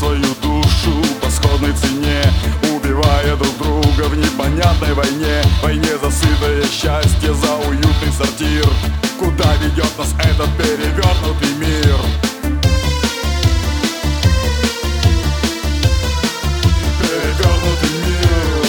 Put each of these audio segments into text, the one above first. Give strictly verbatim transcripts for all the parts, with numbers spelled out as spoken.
свою душу по сходной цене, убивая друг друга в непонятной войне. Войне за сытое счастье, за уютный сортир. Куда ведет нас этот перевернутый мир? Перевернутый мир.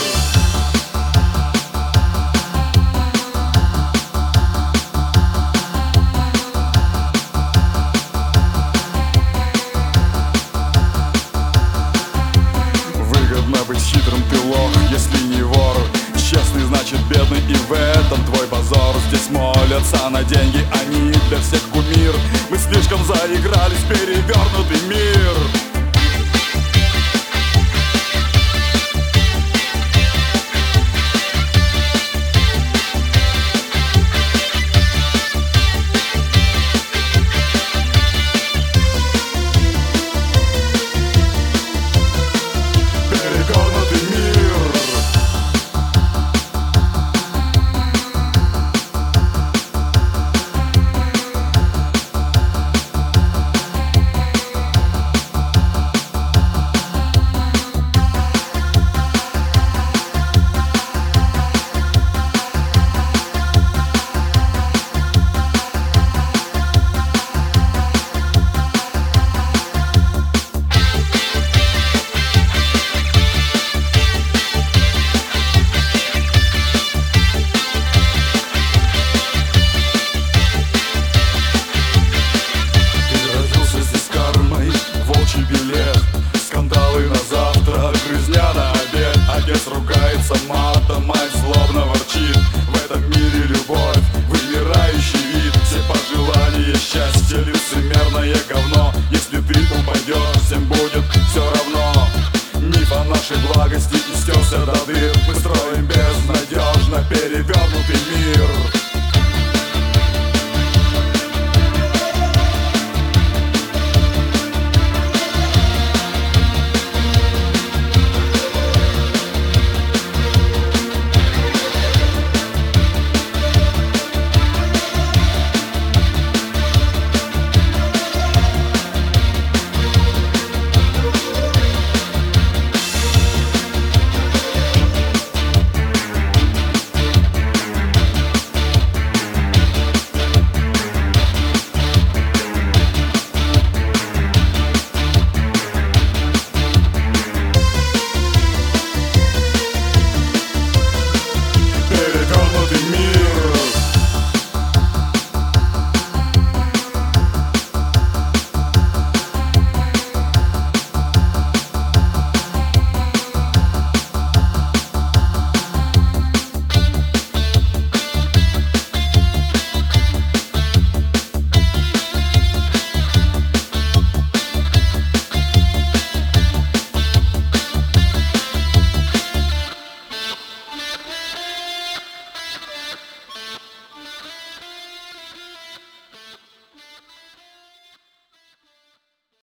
Выгодно быть хитрым, ты лох, если не вор. Честный значит бедный, и в этом твой позор. Здесь молятся на деньги, они для всех кумир. Мы слишком заигрались в перевернутый мир. Скандалы на завтрак, грызня на обед. Отец ругается матом, мать злобно ворчит. В этом мире любовь, вымирающий вид. Все пожелания счастья, лицемерное говно. Если ты упадешь, всем будет все равно. Миф о нашей благости истерся до дыр. Мы строим безнадежно перевернутый мир.